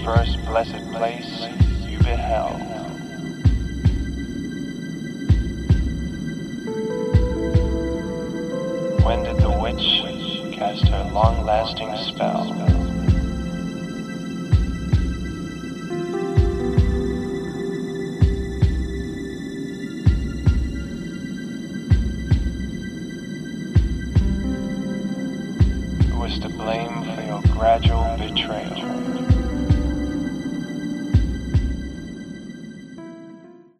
first blessed place you beheld? When did the witch cast her long-lasting spell? Who was to blame for your gradual betrayal?